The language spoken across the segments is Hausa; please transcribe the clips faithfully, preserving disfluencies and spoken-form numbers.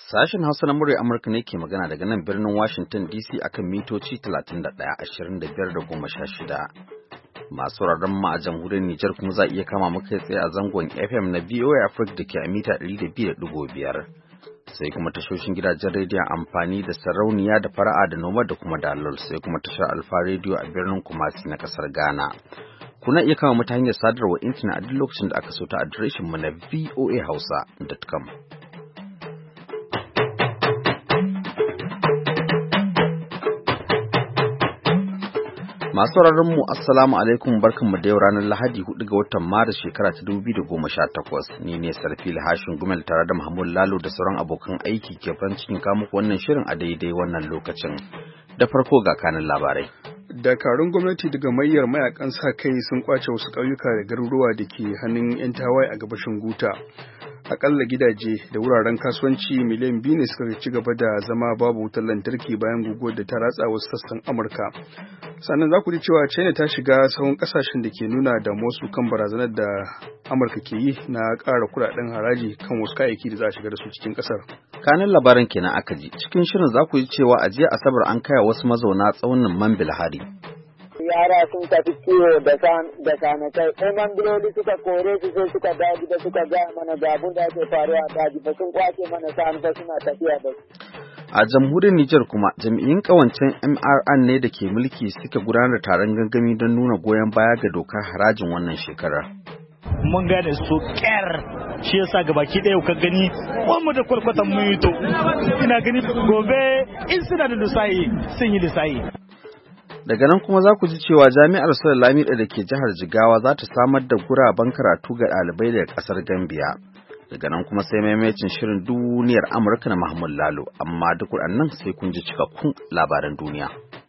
Sashen Hausa na murya Amurka ne ke magana daga nan birnin Washington D C akan mitoci talatin da ɗaya, ashirin da biyar da goma sha shida. Masu sauraron mu a jamhuriyar Nijar kuma za iya kama muka tsaye a zangon F M na V O A Africa da ke a mita ɗari da biyu da ɗigo biyar. Sai kuma tashoshin gidajen rediyon amfani da sarauniya da fara'a da noma da kuma dalol, sai kuma tashar Alfa rediyo a birnin Kumasi na kasar Ghana. Kuna iya kama mu ta hanyar sadarwa intanet a duk lokacin da aka so ta adireshin mu na v o a hausa dot com. Masu mu assalamu alaikum, barkanmu da yau ranar Lahadi hudu ga watan Maris shekara ta dubu biyu da goma sha takwas. Ni ne Sarfil Hashin Gumel tare da Mahmud Lalo da sauran abokan aiki ke farin cikin kawo wannan shirin a daidai wannan lokacin. Da farko ga kanin labarai. Dakarun gwamnati daga mayyar mayakan sa kai sun kwace wasu ƙauyuka da garuruwa da ke hannun 'yan tawaye a gabashin Guta. Akalla gidaje da wuraren kasuwanci miliyan biyu ne suka ci gaba da zama babu wutar lantarki bayan guguwar da ta ratsa wasu sassan Amurka. Sannan za ku ji cewa China ta shiga sahun kasashen da ke nuna da wasu kan barazanar da Amurka ke yi na ƙara kuɗaɗen haraji kan wasu kayayyaki da za a shiga da su cikin ƙasar. Kanin labaran kenan aka ji. Cikin shirin za ku ji cewa a jiya Asabar an kaya wasu mazauna tsaunin Mambil hari. Yara sun tafi ciwo da sanatai, sai mandiloli suka kore su sai suka daji da suka gaya mana ga abin da ake faruwa a daji ba sun kwace mana sanu ba suna tafiya da su. A jamhuriyar Nijar kuma jami'in kawancen M R N ne da ke mulki suka gudanar da taron gangami don nuna goyon baya ga dokar harajin wannan shekarar. Mun gane su kyar shi yasa gabaki ɗaya ka gani mu da kwalkwatan mun yi to ina gani gobe in suna da lissayi sun yi lissayi. Daga nan kuma za ku ji cewa jami'ar Sule Lamido da ke jihar Jigawa za ta samar da guraben karatu ga ɗalibai daga ƙasar Gambia. Daga nan kuma sai maimacin shirin duniyar Amurka na Mahmud Lalo, amma duk waɗannan sai kun ji cikakkun labaran duniya.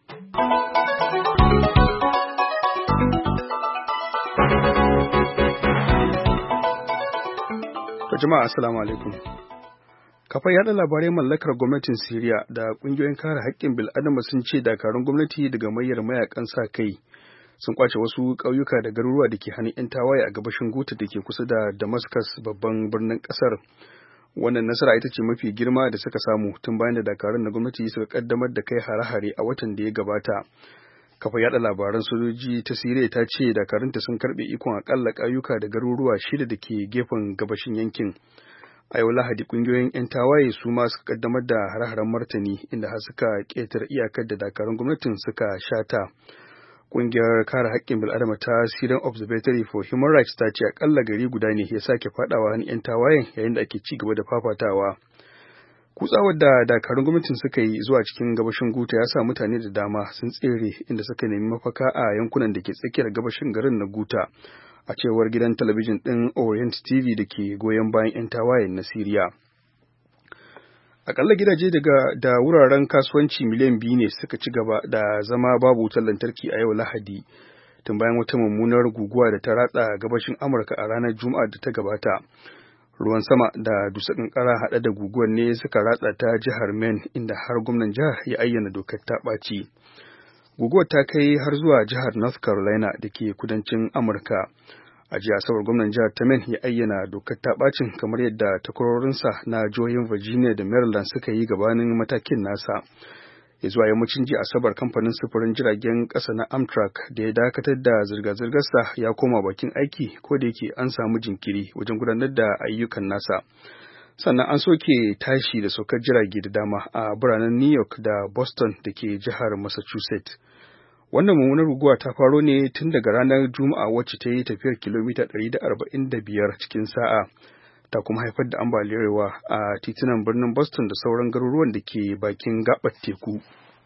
Jama'a assalamu alaikum. Kafar yada labarai mallakar gwamnatin Siriya da kungiyoyin kare haƙƙin bil'adama sun ce dakarun gwamnati daga mayyar mayakan sa kai sun kwace wasu ƙauyuka da garuruwa da ke hannun 'yan tawaye a gabashin Guta da ke kusa da Damascus babban birnin ƙasar. Wannan nasara ita ce mafi girma da suka samu tun bayan da dakarun na gwamnati suka kaddamar da kai hare-hare a watan da ya gabata. Kafar yada labaran sojoji ta Siriya ta ce dakarunta sun karɓe ikon akalla ƙauyuka da garuruwa shida da ke gefen gabashin yankin. A yau Lahadi kungiyoyin 'yan tawaye su ma suka kaddamar da hare-haren martani inda har suka ƙetare iyakar da dakarun gwamnatin suka shata. Kungiyar kare haƙƙin bil'adama ta Syrian Observatory for Human Rights ta ce akalla gari guda ne ya sake fadawa hannun 'yan tawayen yayin da ake ci gaba da fafatawa. Kutsawar da dakarun gwamnatin suka yi zuwa cikin gabashin Guta ya sa mutane da dama sun tsere inda suka nemi mafaka a yankunan da ke tsakiyar gabashin garin na Guta. A cewar gidan talabijin ɗin Orient T V da ke goyon bayan 'yan tawayen na Siriya. Akalla gidaje daga da wuraren kasuwanci miliyan biyu ne suka ci gaba da zama babu wutar lantarki a yau Lahadi, tun bayan wata mummunar guguwa da ta ratsa gabashin Amurka a ranar Juma'a da ta gabata. Ruwan sama da dusar ƙanƙara haɗe da guguwar ne suka ratsa ta jihar Maine, inda har gwamnan jihar ya ayyana dokar ta ɓaci. Guguwar ta kai har zuwa jihar North Carolina da ke kudancin Amurka. A jiya Asabar gwamnan jihar ta Maine ya ayyana dokar ta bacin kamar yadda takwarorinsa na jihohin Virginia da Maryland suka yi gabanin matakin nasa. Ya zuwa yammacin jiya Asabar kamfanin sufurin jiragen ƙasa na Amtrak da ya dakatar da zirga-zirgarsa ya koma bakin aiki ko da yake an samu jinkiri wajen gudanar da ayyukan nasa. Sannan an soke tashi da saukar jirage da dama a biranen New York da Boston da ke jihar Massachusetts. Wannan mummunar guguwa ta faro ne tun daga ranar Juma'a wacce ta yi tafiyar kilomita ɗari da arba'in da biyar cikin sa'a, ta kuma haifar da ambaliyar ruwa a titunan birnin Boston da sauran garuruwan da ke bakin gaɓar teku.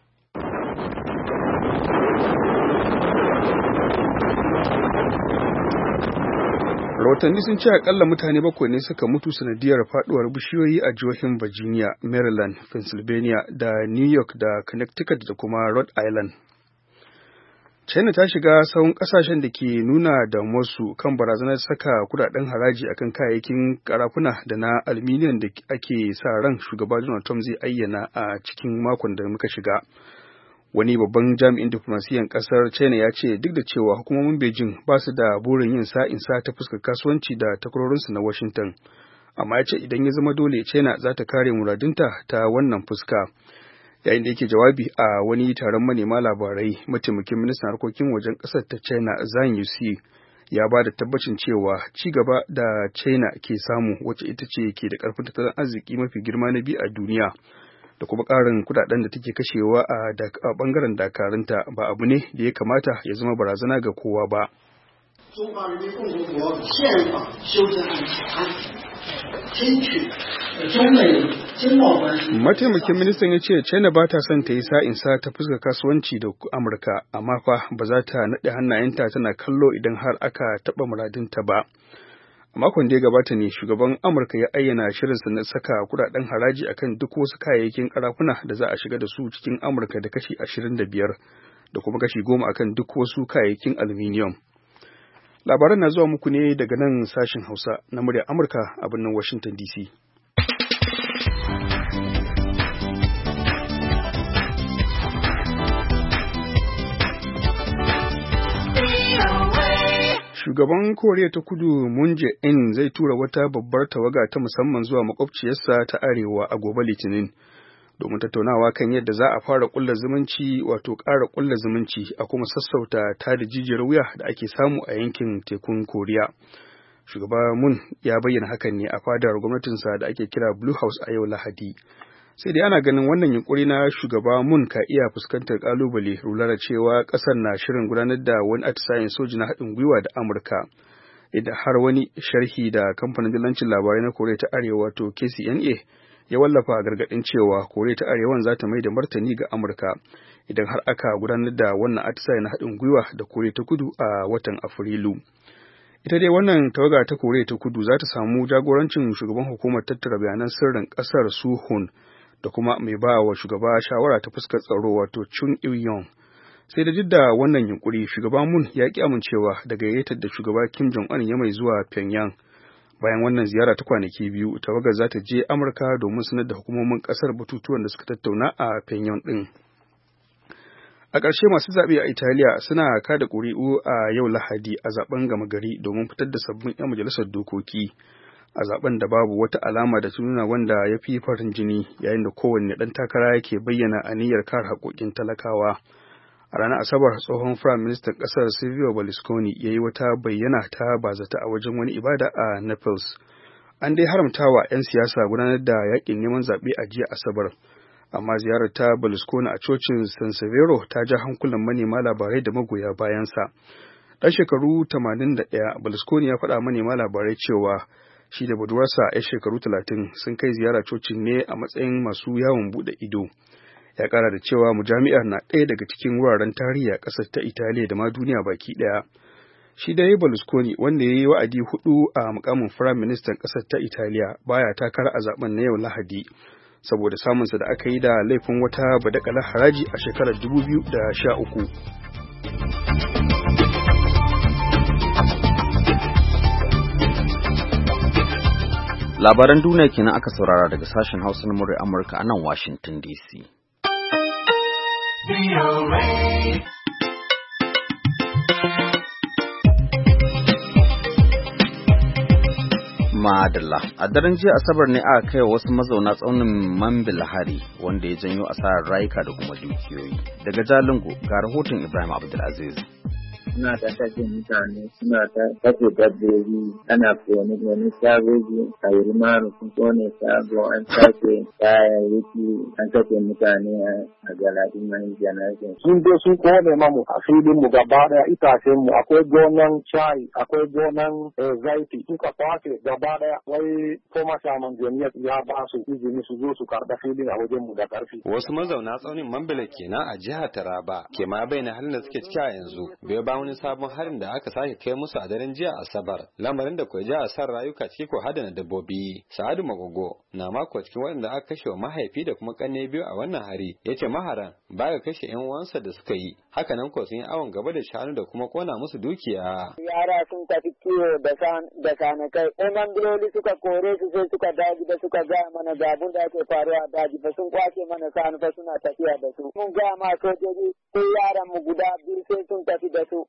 Rahotanni sun ce akalla mutane bakwai ne suka mutu sanadiyar faduwar bishiyoyi a jihohin Virginia, Maryland, Pennsylvania da New York da Connecticut da kuma Rhode Island. China ta shiga sahun kasashen da ke nuna damuwarsu kan barazanar saka kudaden haraji akan kayayyakin karafuna da na aluminium da ake sa ran shugaba Donald Trump zai ayyana a cikin makon da muka shiga. Wani babban jami'in diflomasiyyar kasar China ya ce duk da cewa hukumomin Beijing ba su da burin yin sa'insa ta fuskar kasuwanci da takwarorinsu na Washington, amma ya ce idan ya zama dole China za ta kare muradunta ta wannan fuska. Yayin da yake jawabi a wani taron manema labarai, mataimakin ministan harkokin wajen ƙasar ta China Zhang Yuxi ya ba da tabbacin cewa ci gaba da China ke samu, wacce ita ce ke da ƙarfin tattalin arziki mafi girma na biyu a duniya, da kuma ƙarin kudaden da take kashewa a ɓangaren dakarunta ba abu ne da ya kamata ya zama barazana ga kowa ba. Mataimakin ministan ya ce China ba ta son ta yi sa'insa ta fuska kasuwanci da Amurka, amma fa ba za ta naɗe hannayenta tana kallo idan har aka taɓa muradinta ba. A makon da ya gabata ne shugaban Amurka ya ayyana shirinsa na saka kudaden haraji akan duk wasu kayayyakin karafuna da za a shiga da su cikin Amurka da kashi ashirin da biyar da kuma kashi goma akan duk wasu kayayyakin aluminium. Labaran na zuwa muku ne daga nan sashen Hausa na muryar Amurka a birnin Washington D C. Shugaban Koriya ta Kudu Moon Jae-in zai tura wata babbar tawaga ta musamman zuwa makwabciyarsa ta Arewa a gobe Litinin domin tattaunawa kan yadda za a fara kulla zumunci wato ƙara kulla zumunci a kuma sassauta ta da jijiyar wuya da ake samu a yankin tekun Koriya. Shugaba Moon ya bayyana hakan ne a fadar gwamnatinsa da ake kira Blue House a yau Lahadi. Sai dai ana ganin wannan yunkuri na shugaba Moon ka iya fuskantar kalubale, lura da cewa kasar na shirin gudanar da wani atisayen soji na haɗin gwiwa da Amurka. Idan har wani sharhi da kamfanin dillancin labarai na Koriya ta Arewa to K C N A ya wallafa gargaɗin cewa Koriya ta Arewan za ta mai da martani ga Amurka idan har aka gudanar da wannan atisayen na haɗin gwiwa da Koriya ta Kudu a watan Afrilu. Ita dai wannan tawaga ta Koriya ta Kudu za ta samu jagorancin shugaban hukumar tattara bayanan sirrin ƙasar Su Hun da kuma mai ba wa shugaba shawara ta fuskar tsaro wato Chun Il-yong. Sai da jidda wannan yunkuri, shugaba Moon ya ki amincewa da gayyatar da shugaba Kim Jong-un ya mai zuwa Pyongyang. Bayan wannan ziyara ta kwanaki biyu, tawagar za ta je Amurka domin sanar da hukumomin kasar batutuwan da suka tattauna a Pyongyang din. A ƙarshe, masu zaɓe a Italiya suna kada ƙuri'u a yau Lahadi a zaben gama gari domin fitar da sabbin 'yan majalisar dokoki. A zaben da babu wata alama da nuna wanda ya fi farin jini, yayin da kowanne ɗan takara yake bayyana aniyar kare haƙoƙin talakawa. A ranar Asabar, tsohon Firayim Ministan ƙasar Silvio Berlusconi ya yi wata bayyana ta bazata a wajen wani ibada a Naples. An dai haramta wa 'yan siyasa gudanar da yaƙin neman zaɓe a jiya Asabar, amma ziyarar ta Berlusconi a cocin San Severo ta ja hankulan manema labarai da magoya bayansa. Ɗan shekaru tamanin da ɗaya, Berlusconi ya faɗa manema labarai cewa shi da budurwarsa 'yar shekaru talatin sun kai ziyara cocin ne a matsayin masu yawon buɗe ido. Ya ƙara da cewa mujami'ar na ɗaya daga cikin wuraren tarihi a ƙasar ta Italiya da ma duniya baki ɗaya. Shi dai Berlusconi, wanda ya yi wa'adi hudu a mukamin Firayim Ministan ƙasar ta Italiya, baya takara a zaben na yau Lahadi saboda samunsa da aka yi da laifin wata badakalar haraji a shekarar dubu biyu da sha uku. Labaran duniya kenan aka saurara daga sashen Hausa na muryar Amurka a nan Washington D C. Madalla, a daren jiya Asabar ne aka kai wasu mazauna tsaunin Mambil hari wanda ya janyo asarar rayuka da kuma dukiyoyi. Daga Jalingo ga rahoton Ibrahim Abdulaziz. Suna ta kashe mutane, suna ta kashe dabbobi, ana kone wani shagogi a Yirmaru sun kone shago, an sake kayayyaki, an kashe mutane a galadin mai janazin. Sun je sun kone mamu a filin mu gaba daya itacen mu, akwai gonan chai, akwai gonan zaiti, suka kwace gaba daya. Wai koma shaman jami'ar ya ba su izini su zo su karɓa filin a wajen mu da ƙarfi. Wasu mazauna tsaunin Mambila kenan a jihar Taraba ke ma bayyana halin da suke ciki a yanzu. Bai ba wani sabon harin da aka sake kai musu a daren jiya Asabar, lamarin da kuwa ja asar rayuka ciki ko hadana dabbobi. Sa'adu Magogo na mako cikin waɗanda aka kashe wa mahaifi da kuma ƙanne biyu a wannan hari, yace maharan baya kashe ƴan uwansa da suka yi, haka nan ko sun yi awon gaba da shanu da kuma kona musu dukiya. Yara sun tafi kiwo da san da sanakai, ɗan biloli suka kore su sai suka daji da suka gaya mana ga abin da ake faruwa a daji fa sun kwace mana sanu fa suna tafiya da su. Mun gaya ma sojoji sai yaran mu guda biyu sai sun tafi da su.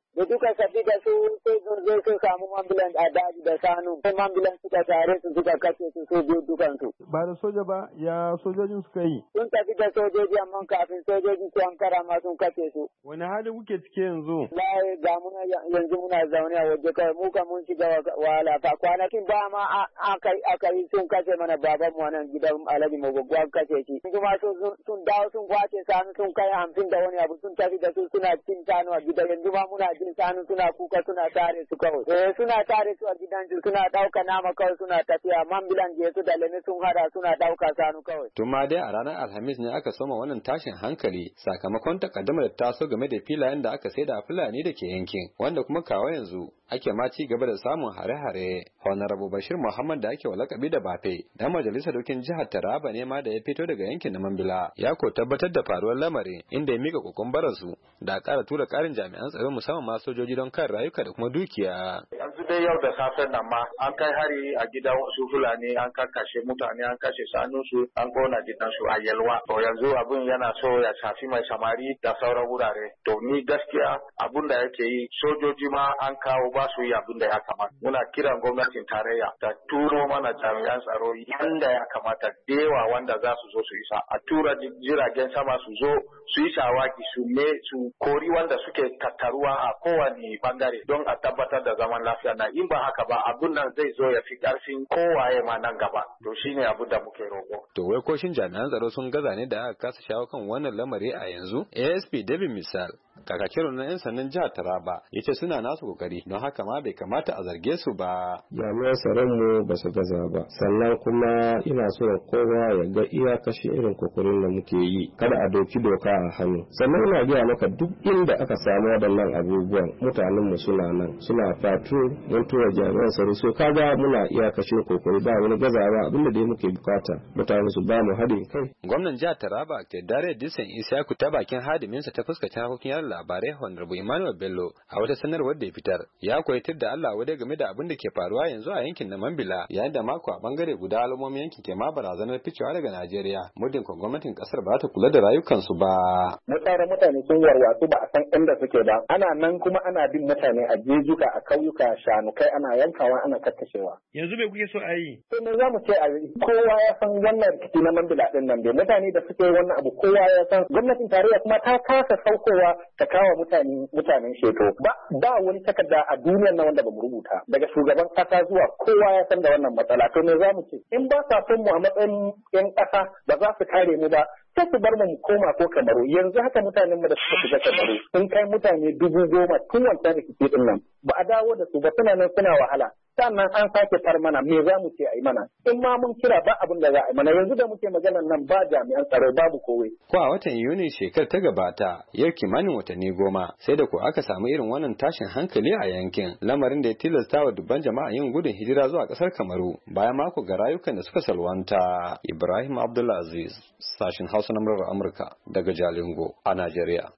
da duka sabbi da su sai sun zo su samu ambulance a daji da sanu sai ambulance suka tare su suka kace su su biyu dukan su. Ba da soja ba ya sojojin suka yi. Sun tafi da sojoji amma kafin sojoji su an kara ma sun kace su. Wani hali kuke cike yanzu? Lai ga muna yanzu muna zaune a waje kawai mu kan mun shiga wahala fa kwanakin ba ma aka yi sun kace mana baban mu nan gidan Alhaji Mogoggo an kace shi. Kuma sun dawo sun kwace sanu sun kai hamsin da wani abu sun tafi da su suna cin sanu a gidan yanzu ma muna jin sanu suna kuka suna tare su kawai. Eh suna tare su a gidan su suna dauka nama kawai suna tafiya mambilan je su da lemi sun hada suna dauka sanu kawai. Tuma dai a ranar Alhamis ne aka soma wannan tashin hankali sakamakon takaddamar da taso game da filayen da aka saida a Fulani da ke yankin wanda kuma kawo yanzu ake ma ci gaba da samun hare-hare. Honorable Bashir Muhammad da ake walakabi da Bafe dan majalisar dokin jihar Taraba ne ma da ya fito daga yankin na Mambila ya ko tabbatar da faruwar lamarin inda ya mika kokumbarar su da ƙara tura ƙarin jami'an tsaro musamman ma sojoji don kan rayuka da kuma dukiya. Yanzu dai yau da safen nan ma an kai hari a gidan wasu Fulani an kakkashe mutane an kashe sanunsu an kona gidansu a Yalwa. To yanzu abun yana so ya shafi mai samari da sauran wurare. To ni gaskiya abun da yake yi sojoji ma an kawo ba su yi abun da ya kamata. Muna kiran gwamnatin tarayya da turo mana jami'an tsaro yanda ya kamata dewa wanda za su zo su isa. A tura jiragen sama su zo su yi shawagi su me su kori wanda suke tattaruwa a kowane bangare don a tabbatar da zaman lafiya na in ba haka ba abun nan zai zo ya fi karfin kowaye ma nan gaba to shine abun da muke roƙo. To wai ko shin jami'an tsaro sun gaza ne da aka kasa shawo kan wannan lamari a yanzu? A S P David Misal kakakin na 'yan sandan jihar Taraba ya ce suna nasu kokari don haka ma bai kamata a zarge su ba. Jami'an tsaron mu ba su gaza ba sannan kuma ina so kowa ya ga iya kashe irin kokarin da muke yi kada a doki doka a hannu sannan ina gaya maka duk inda aka samu waɗannan abubuwan mutanen mu suna nan suna fatu mun tura jami'an tsaro so kaga muna iya kashe kokari ba wani gazawa abinda dai muke bukata mutane su ba mu haɗin kai. Gwamnan jihar Taraba Dare Disan Isiyaku ta bakin hadiminsa ta fuskaci harkokin yada labarai Honorable Emmanuel Bello a wata sanarwar da ya fitar ya koyatar da Allah wadai game da abin da ke faruwa yanzu a yankin na Mambila yayin da mako a bangare guda al'ummomin yankin ke ma barazanar ficewa daga Najeriya muddin ko gwamnatin kasar ba ta kula da rayukansu ba. Mutane mutane sun warwatsu ba a san inda suke ba ana nan kuma ana bin mutane a jejuka a kauyuka shanukai ana yankawa ana kakkashewa. Yanzu bai kuke so a yi? Sai me za mu ce a yi kowa ya san wannan rikici na Mambila din nan bai mutane da suke wannan abu kowa ya san gwamnatin tarayya kuma ta kasa saukowa ta kawo mutane mutanen sheto ba ba wani takarda a duniyar nan wanda bamu rubuta daga shugaban kasa zuwa kowa ya san da wannan matsala to me za mu ce in ba sa son mu a matsayin yan kasa ba za su kare mu ba sai su bar mu mu koma ko Kamaru yanzu haka mutanen mu da suka shiga Kamaru sun kai mutane dubu goma tun wancan rikici din nan ba a dawo da su ba suna nan suna wahala sannan an sake far mana me za mu ce a yi mana in ma mun kira ba abin da za a yi mana yanzu da muke maganar nan ba jami'an tsaro babu kowai. Ko a watan Yuni shekarar ta gabata yau kimanin watanni goma sai da ko aka samu irin wannan tashin hankali a yankin lamarin da ya tilasta wa dubban jama'a yin gudun hijira zuwa kasar Kamaru bayan mako ga rayukan da suka salwanta. Ibrahim Abdulaziz sashin Hausa na murar Amurka daga Jalingo a Najeriya.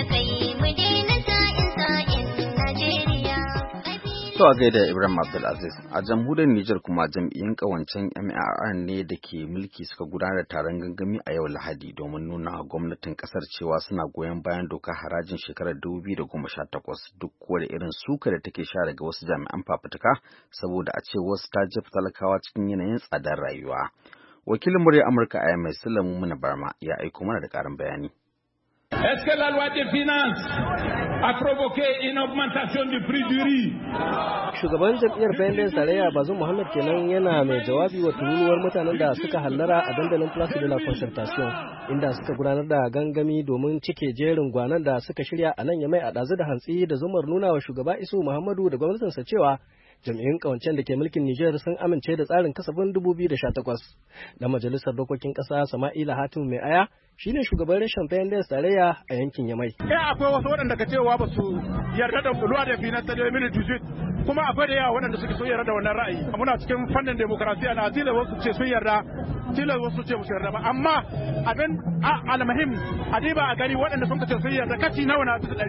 To a gaida Ibrahim Abdulaziz a jamhuriyar Nijar kuma jam'iyyun kawancen M R R ne da ke mulki suka gudanar da taron gangami a yau Lahadi domin nuna gwamnatin kasar cewa suna goyon bayan dokar harajin shekarar dubu biyu da goma sha takwas duk kuwa da irin suka da take sha daga wasu jami'an fafutuka saboda a ce wasu ta jefa talakawa cikin yanayin tsadar rayuwa. Wakilin murya Amurka a mai Sulamu Muna Barma ya aiko mana da ƙarin bayani. Est-ce que la loi des finances a provoqué une augmentation du prix du riz? Shugaban jam'iyyar Bayan Sarayya Bazum Muhammad kenan yana mai jawabi wa tururuwar mutanen da suka hallara a dandalin Place de la Concertation inda suka gudanar da gangami domin cike jerin gwanan da suka shirya a nan Yamai a ɗazu da hantsi da zumar nuna wa shugaba Isu Muhammadu da gwamnatinsa cewa jam'iyyun kawancen da ke mulkin Nijar sun amince da tsarin kasafin dubu biyu da sha takwas. Da majalisar dokokin ƙasa Sama'ila Hatim Mai Aya shine shugaban reshen Bayan Sarayya a yankin Yamai. Eh akwai wasu waɗanda ka cewa ba su yarda da loi de finance de deux mille dix-huit kuma akwai da yawa waɗanda suke sun yarda da wannan ra'ayi. Muna cikin fannin demokrasiya na tilas wasu ce sun yarda tilas wasu ce su yarda ba amma abin almuhim a diba a gari waɗanda sun ce sun yarda kaci nawa na su ɗari.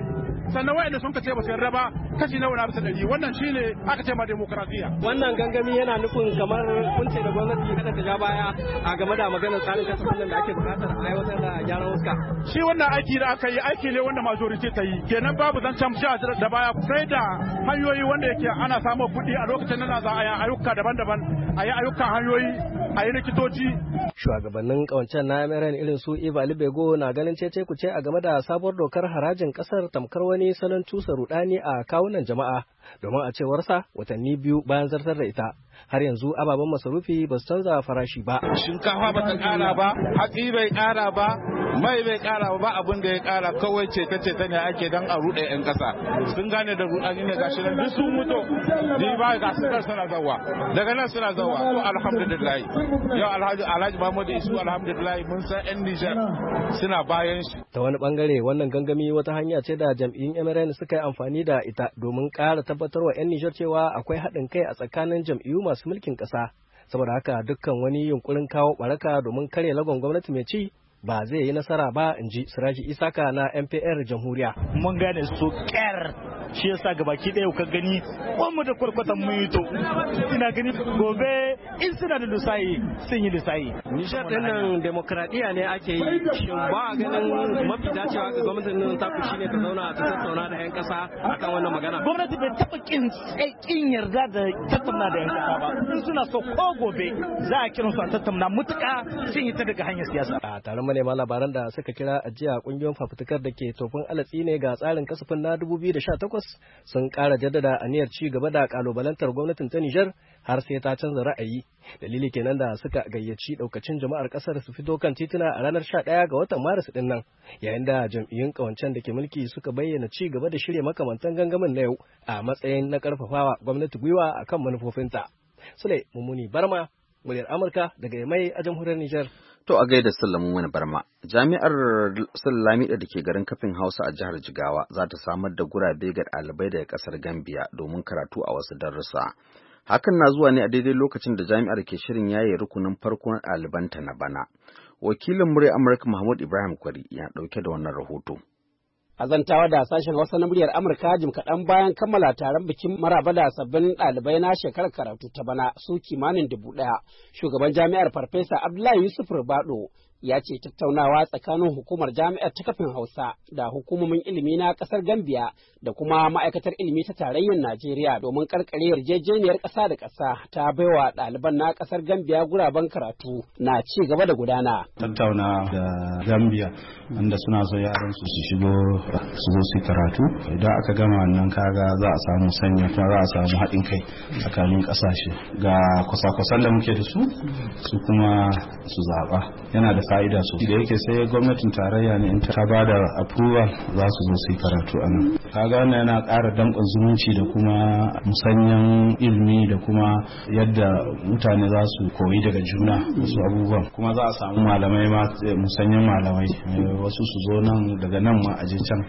sannan wa'anda sun ka ce ba su yarda ba kashi nawa na bisa ɗari wannan shine aka ce ma demokrasiya. Wannan gangami yana nufin kamar kunce da gwamnati kada ta ja baya a game da maganar tsarin kasafin nan da ake bukatar a aiwatar da gyaran huska. Shi wannan aiki da aka yi aiki ne wanda majority ta yi kenan babu zancen sha da baya sai da hanyoyi wanda yake ana samun kuɗi a lokacin nan za a yi ayyuka daban-daban a yi ayyukan hanyoyi a yi likitoci. Shugabannin kawancen na M R N irin su Eva Libego na ganin cece kuce a game da sabuwar dokar harajin kasar tamkar wani salon cusa rudani a kawunan jama'a domin a cewarsa watanni biyu bayan zartar da ita har yanzu ababen masarufi ba su canza farashi ba. Shinkafa ba ta kara ba, hatsi bai kara ba, mai bai kara ba, abin da ya kara kawai cece-cece ne ake dan a ruɗe 'yan ƙasa. Sun gane da rudani ne gashi nan duk sun mutu. Ni ba ga su suna zawa. Daga nan suna zawa. To alhamdulillah. Yau Alhaji Alhaji Muhammadu Isu alhamdulillah mun san 'yan Nijar suna bayan shi. Ta wani bangare wannan gangami wata hanya ce da jam'iyyun M R N suka yi amfani da ita domin ƙara tabbatarwa 'yan Nijar cewa akwai haɗin kai a tsakanin jam'iyyu masu mulkin ƙasa. Saboda haka dukkan wani yunkurin kawo ɓaraka domin karya lagon gwamnati mai ci ba zai yi nasara ba, in ji Siraji Isaka na M P R Jamhuriya. Mun gane su ƙyar shi yasa gabaki ɗaya ka gani mu da kwarkwatan mun yi to ina gani gobe in suna da lusayi sun yi lusayi. Nishar ɗin nan demokradiyya ne ake yi, shin ba ganin mafi dacewa ga gwamnatin nan taku shine ta zauna ta tattauna da 'yan ƙasa akan wannan magana? Gwamnati bai taɓa kin kin yarda da tattauna da 'yan ƙasa ba. In suna so ko gobe za a kiran su a tattauna mutuƙa sun yi ta daga hanyar siyasa. A taron manema labaran da suka kira ajiya kungiyoyin fafutukar da ke tofin alatsi ne ga tsarin kasafin na dubu biyu da sha takwas sun ƙara jaddada aniyar ci gaba da kalubalantar gwamnatin ta Nijar har sai ta canza ra'ayi. Dalili kenan da suka gayyaci daukacin jama'ar kasar su fito kan tituna a ranar sha ɗaya ga watan Maris din nan, yayin da jam'iyyun kawancen da ke mulki suka bayyana ci gaba da shirya makamantan gangamin na yau a matsayin na karfafawa gwamnati gwiwa akan manufofinta. Sule Mummuni Barma, muryar Amurka daga Yamai a jamhuriyar Nijar. To a gaida Sallamu wani Barma, jami'ar Sullamida da ke garin Kafin Hausa a jihar Jigawa za ta samar da gurabe ga ɗalibai daga ƙasar Gambia domin karatu a wasu darussa. Hakan na zuwa ne a daidai lokacin da jami'ar ke shirin yaye rukunin farko na ɗalibanta na bana. Wakilin murya Amurka Mahmud Ibrahim Kwari ya ɗauke da wannan rahoto. Azantawa da sashen Hausa na muryar Amurka jim kaɗan bayan kammala taron bikin maraba da sabbin ɗalibai na shekarar karatu ta bana su kimanin dubu ɗaya. Shugaban jami'ar Farfesa Abdullahi Yusuf Rubado ya ce tattaunawa tsakanin hukumar jami'ar ta Kafin Hausa da hukumomin ilimi na ƙasar Gambia da kuma ma'aikatar ilimi ta tarayyar Najeriya domin karkare yarjejeniyar ƙasa da ƙasa ta baiwa ɗaliban na ƙasar Gambia guraben karatu na ci gaba da gudana. Tattauna da Gambia wanda suna so yaran su su shigo su zo su karatu, idan aka gama wannan kaga za a samu sanya kuma za a samu haɗin kai tsakanin ƙasashe ga kwasa-kwasan da muke da su su kuma su zaɓa. Yana da fa'ida su da yake sai gwamnatin tarayya ne in ta ba da approval za su zo su karatu a nan. Kaga wannan yana ƙara danƙon zumunci da kuma musanyan ilimi da kuma yadda mutane za su koyi daga juna wasu abubuwan, kuma za a samu malamai ma musanyan malamai wasu su zo nan daga nan ma a je can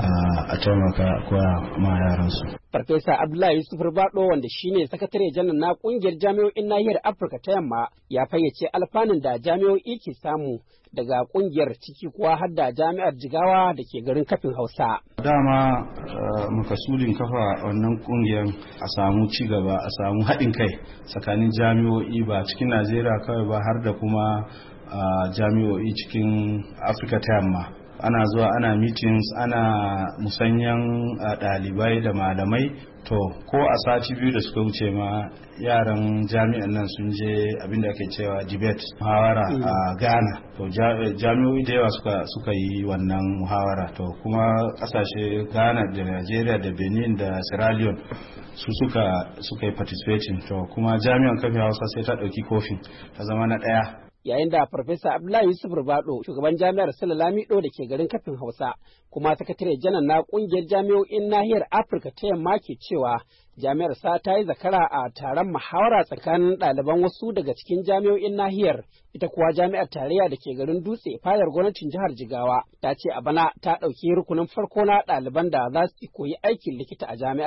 a taimaka koya ma yaran su. Farfesa Abdullahi Yusuf Rubado wanda shine sakatare janar na kungiyar jami'o'in nahiyar Afirka ta Yamma ya fayyace alfanun da jami'o'i ke samu daga kungiyar ciki kuwa har da jami'ar Jigawa da ke garin Kafin Hausa. Dama makasudin kafa wannan kungiyar a samu ci gaba, a samu haɗin kai tsakanin jami'o'i ba cikin Najeriya kawai ba har da kuma jami'o'i cikin Afirka ta Yamma. Ana zuwa ana meetings, ana musanyan ɗalibai da malamai. To ko a sati biyu da suka wuce ma yaran jami'an nan sun je abinda ake cewa debate muhawara a Ghana. To jami'o'i da yawa suka suka yi wannan muhawara. To kuma kasashe Ghana da Nigeria da Benin da Sierra Leone su suka suka yi participating. To kuma jami'an Kafin Hausa sai ta ɗauki kofin ta zama na ɗaya. Yayin da Farfesa Abdullahi Yusuf Rubado, shugaban jami'ar Sule Lamido da ke garin Kafin Hausa, kuma sakatare janar na kungiyar jami'o'in nahiyar Afirka ta Yamma ke cewa jami'ar sa ta yi zakara a taron muhawara tsakanin ɗaliban wasu daga cikin jami'o'in nahiyar. Ita kuwa jami'ar tarayya da ke garin Dutse fadar gwamnatin jihar Jigawa ta ce a bana ta ɗauki rukunin farko na ɗaliban da za su koyi aikin likita a jami'ar.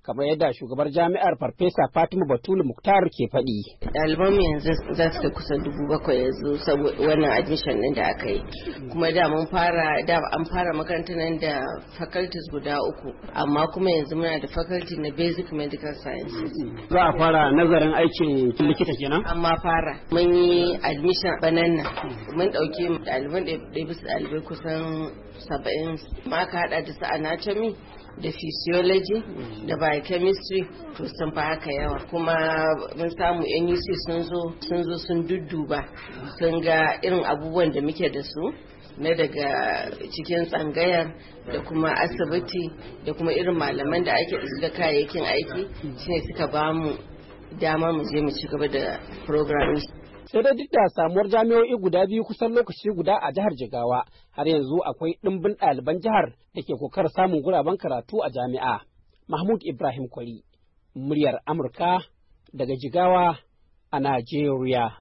kamar yadda shugabar jami'ar Farfesa Fatima Batulu Muktar ke faɗi. Ɗaliban yanzu za su kai kusan dubu bakwai yanzu saboda wannan admission ɗin da aka yi. Kuma da mun fara da an fara makarantar nan da faculties guda uku, amma kuma yanzu muna da faculty na basic medical sciences. Za a fara nazarin aikin likita kenan? Amma fara. Mun yi admission banan nan. Mun ɗauki ɗaliban ɗaya bisa ɗalibai kusan saba'in. Ma ka haɗa da su anatomy da physiology da biochemistry to sun fi haka yawa, kuma mun samu N U C sun zo sun zo sun dudduba sun ga irin abubuwan da muke da su na daga cikin tsangayar da kuma asibiti da kuma irin malaman da ake da kayayyakin aiki, shine suka ba mu dama mu je mu ci gaba da program. Sai dai duk da samuwar jami'o'i guda biyu kusan lokaci guda a jihar Jigawa, har yanzu akwai ɗimbin ɗaliban jihar da ke kokar samun guraben karatu a jami'a. Mahmud Ibrahim Kwari, muryar Amurka daga Jigawa a Najeriya.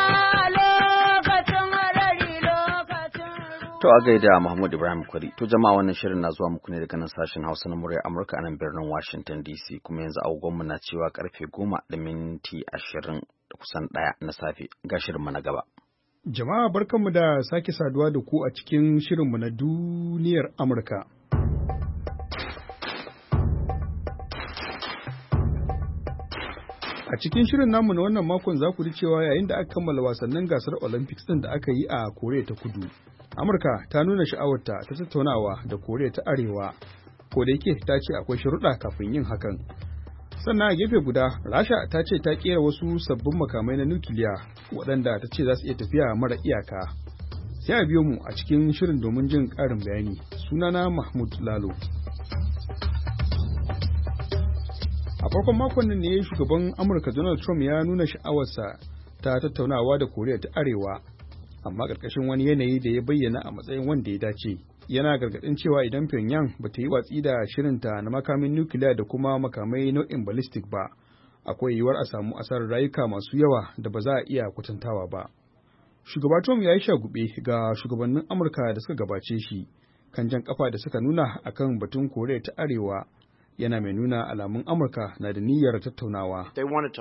To a gaida Mahmud Ibrahim Kwari. To jama'a, wannan shirin na zuwa muku ne daga nan sashen Hausa na muryar Amurka a nan birnin Washington D C, kuma yanzu agogonmu na cewa karfe goma da minti ashirin da kusan ɗaya na safe. Ga shirinmu na gaba. Jama'a barkanmu da sake saduwa da ku a cikin shirinmu na duniyar Amurka. A cikin shirin namu na wannan makon za ku ji cewa yayin da aka kammala wasannin gasar Olympics ɗin da aka yi a Koriya ta Kudu, Amurka ta nuna sha'awarta ta tattaunawa da Koriya ta Arewa, ko da yake ta ce akwai sharuɗa kafin yin hakan. Sannan a gefe guda, Rasha ta ce ta kera wasu sabbin makamai na nukiliya waɗanda ta ce za su iya tafiya mara iyaka. Sai a biyo mu a cikin shirin domin jin ƙarin bayani. Sunana Mahmud Lalo. A farkon makon nan ne shugaban Amurka Donald Trump ya nuna sha'awarsa ta tattaunawa da Koriya ta Arewa, amma ƙarƙashin wani yanayi da ya bayyana a matsayin wanda ya dace. Yana gargaɗin cewa idan Pyongyang ba ta yi watsi da shirinta na makamin nukiliya da kuma makamai nau'in ballistic ba, akwai yiwuwar a samu asarar rayuka masu yawa da ba za a iya kwatantawa ba. Shugaba Trump ya yi shagube ga shugabannin Amurka da suka gabace shi kan jan kafa da suka nuna akan batun Koriya ta Arewa, yana mai nuna alamun Amurka na da niyyar tattaunawa.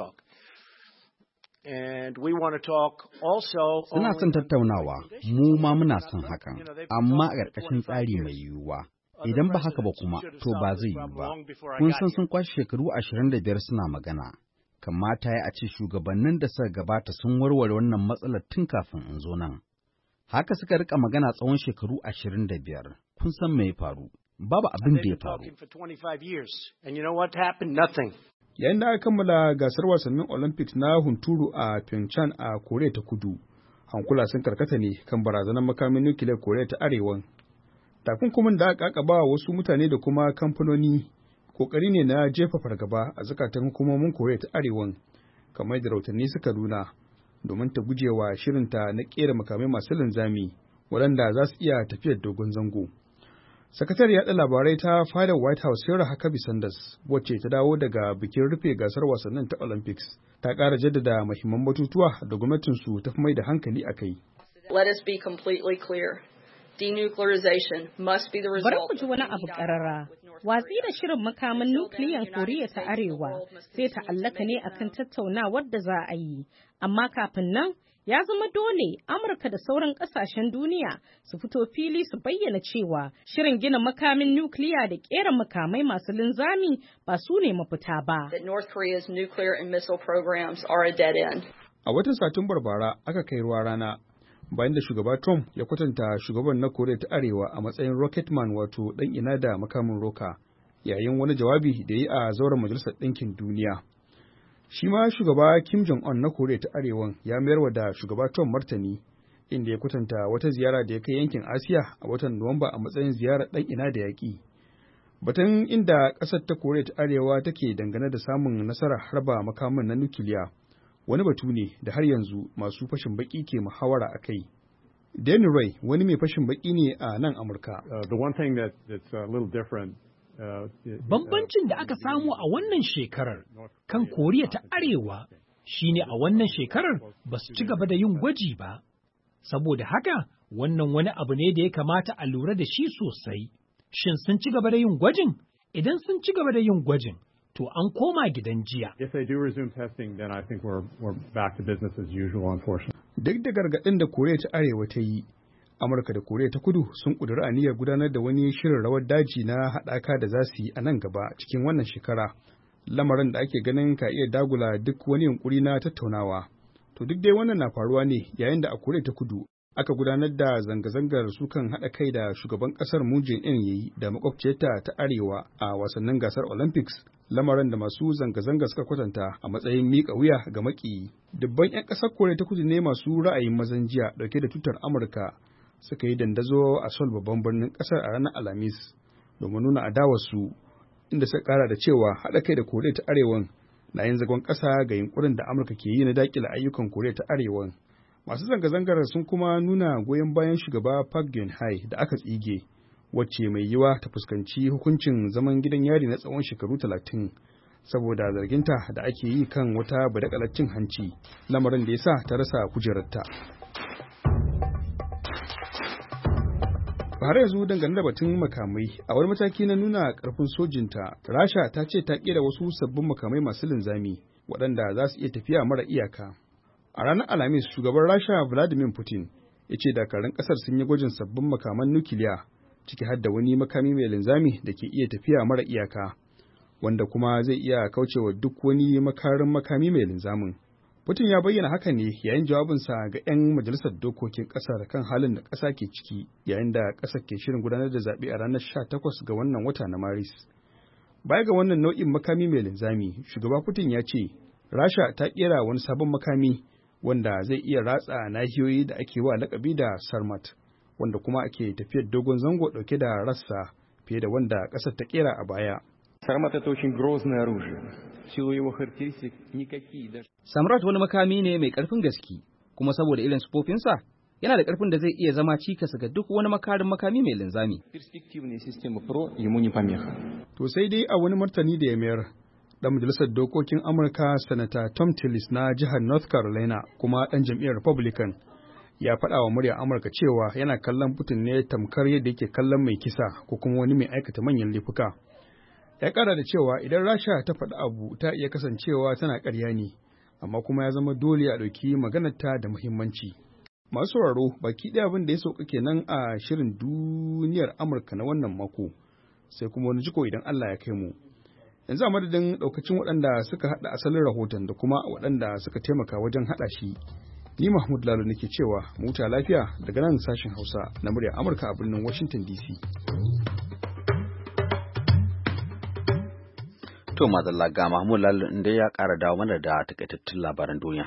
Suna son tattaunawa, mu ma muna son hakan, amma a ƙarƙashin tsari mai yiwuwa. Idan ba haka ba kuma, to ba zai yiwu ba. Kun san sun kwashe shekaru ashirin da biyar suna magana. Kamata ya a ce shugabannin da suka gabata sun warware wannan matsalar tun kafin in zo nan. Haka suka rika magana tsawon shekaru ashirin da biyar. Kun san me ya faru? Babu abin da ya faru. Yayin da aka kammala gasar wasannin Olympics na hunturu a Pyeongchang a Koriya ta Kudu, hankula sun karkata ne kan barazanar makamin nukiliyar Koriya ta Arewa. Takunkumin da aka kakaba wasu mutane da kuma kamfanoni kokari ne na jefa fargaba a zakatan hukumomin Koriya ta Arewa, kamar da rahotanni suka nuna, domin ta gujewa shirinta na kera makamai masu linzami waɗanda za su iya tafiyar dogon zango. Sakatare yaɗa labarai ta fadar White House Sarah Huckabee Sanders, wacce ta dawo daga bikin rufe gasar wasannin ta Olympics, ta ƙara jaddada muhimman batutuwa da gwamnatinsu ta fi mai da hankali a kai. Let us be completely clear. Denuclearization must be the result. Bari ku ji wani abu ƙarara. Watsi da shirin makaman nukiliyan Koriya ta Arewa sai ta allaka ne akan tattaunawar da za a yi, amma kafin nan ya zama dole Amurka da sauran kasashen duniya su fito fili su bayyana cewa shirin gina makamin nukiliya da kera makamai masu linzami ba su ne mafita ba. That North Korea's nuclear and missile programs are a dead end. A watan Satumbar bara aka kai ruwa rana bayan da shugaba Trump ya kwatanta shugaban na Koriya ta Arewa a matsayin Rocketman, wato dan ina da makamin roka, yayin wani jawabi da yi a zauren Majalisar Ɗinkin Duniya. Shi ma shugaba Kim Jong-un na Koriya ta Arewa ya mayarwa da shugaba Trump martani, inda ya kwatanta wata ziyara da ya kai yankin Asiya a watan Nuwamba a matsayin ziyarar ɗan ina da yaƙi. Batun inda ƙasar ta Koriya ta Arewa take dangane da samun nasarar harba makaman na nukiliya wani batu ne da har yanzu masu fashin baki ke muhawara a kai. Danny Ray wani mai fashin baki ne a nan Amurka. Uh, the one thing that, that's a little different Bambancin da aka samu a wannan shekarar kan Koriya ta Arewa shine a wannan shekarar ba su ci gaba da yin gwaji ba. Saboda haka wannan wani abu ne da ya kamata a lura da shi sosai. Shin sun ci gaba da yin gwajin? Idan sun ci gaba da yin gwajin, to an koma gidan jiya. If they do resume testing, then I think we're, we're back to business as usual, unfortunately. Duk da gargaɗin da Koriya ta Arewa ta yi, Amurka da Koriya ta Kudu sun ƙudiri aniyar gudanar da wani shirin rawar daji na haɗaka da za su yi a nan gaba cikin wannan shekara. Lamarin da ake ganin ka iya dagula duk wani yunkuri na tattaunawa. To duk dai wannan na faruwa ne yayin da a Koriya ta Kudu aka gudanar da zanga-zangar sukan haɗa kai da shugaban ƙasar Moon Jae-in yayi da makwabciyarta ta Arewa a wasannin gasar Olympics, lamarin da masu zanga-zanga suka kwatanta a matsayin miƙa wuya ga maƙiyi. Dubban 'yan ƙasar Koriya ta Kudu ne masu ra'ayin mazan jiya ɗauke da tutar Amurka suka yi dandazo a Seoul babban birnin ƙasar a ranar Alhamis domin nuna adawarsu, inda suka ƙara da cewa haɗa kai da Koriya ta Arewan na yin zagon ƙasa ga yunƙurin da Amurka ke yi na daƙile ayyukan Koriya ta Arewan. Masu zanga-zangar sun kuma nuna goyon bayan shugaba Park Geun-hye da aka tsige, wacce mai yiwa ta fuskanci hukuncin zaman gidan yari na tsawon shekaru talatin saboda zarginta da ake yi kan wata badakalar cin hanci, lamarin da ya sa ta rasa kujerarta. Har yanzu dangane da batun makamai, a wani mataki na nuna ƙarfin sojinta, Rasha ta ce ta ƙera wasu sabbin makamai masu linzami waɗanda za su iya tafiya mara iyaka. A ranar Alhamis, shugaban Rasha Vladimir Putin ya ce dakarun ƙasar sun yi gwajin sabbin makaman nukiliya, ciki har da wani makami mai linzami da ke iya tafiya mara iyaka, wanda kuma zai iya kaucewa duk wani makarin makami mai linzamin. Putin ya bayyana haka ne yayin jawabinsa ga 'yan majalisar dokokin ƙasar kan halin da ƙasa ke ciki yayin da ƙasar ke shirin gudanar da zaɓe a ranar sha takwas ga wannan wata na Maris. Baya ga wannan nau'in makami mai linzami, shugaba Putin ya ce Rasha ta ƙera wani sabon makami wanda zai iya ratsa nahiyoyi da ake wa lakabi da Sarmat, wanda kuma ake tafiyar dogon zango ɗauke da rassa fiye da wanda ƙasar ta ƙera a baya. Sarmat это очень грозное оружие. В силу его характеристик никакие даже. Samrat wani makami ne mai ƙarfin gaske, kuma saboda irin sufofinsa yana da ƙarfin da zai iya zama cikas ga duk wani makarin makami mai linzami. Перспективная система ПРО ему не помеха. To sai dai a wani martani da ya mayar, dan majalisar dokokin Amurka Sanata Tom Tillis na jihar North Carolina kuma ɗan jam'iyyar Republican ya faɗa wa muryar Amurka cewa yana kallon Putin ne tamkar yadda yake kallon mai kisa ko kuma wani mai aikata manyan laifuka. Ya ƙara da cewa idan Rasha ta faɗi abu ta iya kasancewa tana ƙarya ne, amma kuma ya zama dole a ɗauki maganarta da muhimmanci. Masu sauraro baki ɗaya abin da ya sauka kenan a shirin duniyar Amurka na wannan mako, sai kuma wani jiko idan Allah ya kai mu. Yanzu a madadin ɗaukacin waɗanda suka haɗa asalin rahoton da kuma waɗanda suka taimaka wajen haɗa shi, ni Mahmud Lalo nake cewa mu huta lafiya daga nan sashen Hausa na muryar Amurka a birnin Washington D C. To madalla ga Mahmud Lalo inda ya ƙara dawo mana da takaitattun labaran duniya.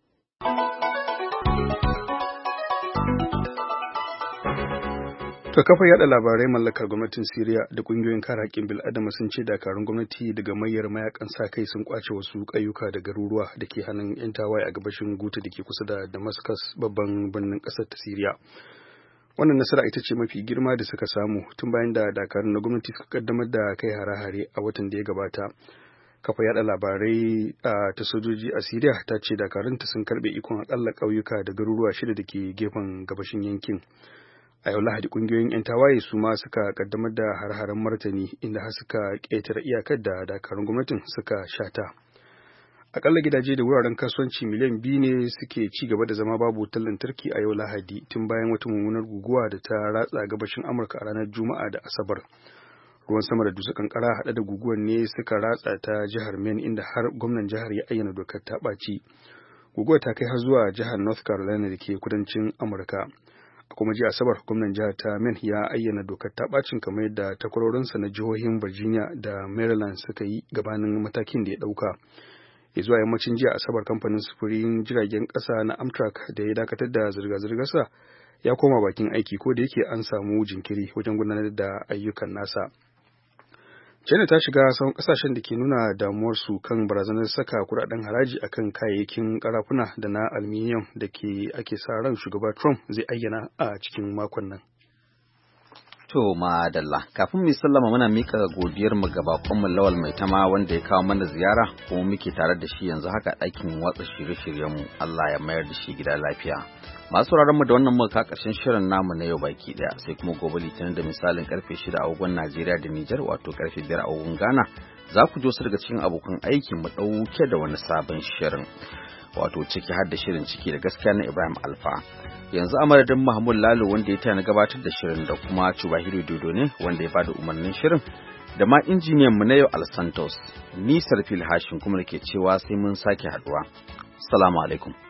To kafa yada labarai mallakar gwamnatin Siriya da kungiyoyin kare haƙƙin bil'adama sun ce dakarun gwamnati daga mayar mayakan sa kai sun kwace wasu ƙauyuka da garuruwa da ke hannun 'yan tawaye a gabashin Guta da ke kusa da Damascus babban birnin ƙasar ta Siriya. Wannan nasara ita ce mafi girma da suka samu tun bayan da dakarun na gwamnati suka kaddamar da kai hare-hare a watan da ya gabata. Kafa yada labarai a ta sojoji a Siriya ta ce dakarunta sun karbe ikon akalla ƙauyuka da garuruwa shida da ke gefen gabashin yankin. A yau Lahadi kungiyoyin 'yan tawaye su ma suka kaddamar da har-haren martani inda har suka ƙetare iyakar da dakarun gwamnatin suka shata. Akalla gidaje da wuraren kasuwanci miliyan biyu ne suke ci gaba da zama babu wutar lantarki a yau Lahadi tun bayan wata mummunar guguwa da ta ratsa gabashin Amurka a ranar Juma'a da Asabar. Ruwan sama da dutsen kankara haɗe da guguwar ne suka ratsa ta jihar Maine inda har gwamnan jihar ya ayyana dokar ta ɓaci. Guguwar ta kai har zuwa jihar North Carolina da ke kudancin Amurka. A kuma jiya Asabar gwamnan jihar ta Maine ya ayyana dokar ta ɓacin kamar yadda takwarorinsa na jihohin Virginia da Maryland suka yi gabanin matakin da ya ɗauka. Ya zuwa yammacin jiya Asabar kamfanin sufurin jiragen ƙasa na Amtrak da ya dakatar da zirga-zirgarsa ya koma bakin aiki ko da yake an samu jinkiri wajen gudanar da ayyukan nasa. China ta shiga sauran kasashen da ke nuna damuwarsu kan barazanar saka kudaden haraji akan kayayyakin karafuna da na aluminium da ke ake sa ran shugaba Trump zai ayyana a cikin makon nan. To madalla, kafin mu sallama muna mika godiyar mu ga bakon mu Lawal Mai Tama wanda ya kawo mana ziyara kuma muke tare da shi yanzu haka ɗakin watsa shirye-shiryen mu. Allah ya mayar da shi gida lafiya. Masu sauraron mu da wannan muka karshen shirin namu na yau baki daya sai kuma gobe Litinin da misalin karfe shida a agogon Najeriya da Nijar wato karfe biyar a agogon Ghana za ku ji wasu daga cikin abokan aikin mu ɗauke da wani sabon shirin. Wato ciki har da shirin ciki da gaskiya na Ibrahim Alfa. Yanzu a madadin Mahmud Lalo wanda ya tana gabatar da shirin da kuma Chubahiro Dodo ne wanda ya bada umarnin shirin da ma injiniyan mu na yau Al Santos. Ni Sarfil Hashin kuma nake cewa sai mun sake haduwa. Assalamu alaikum.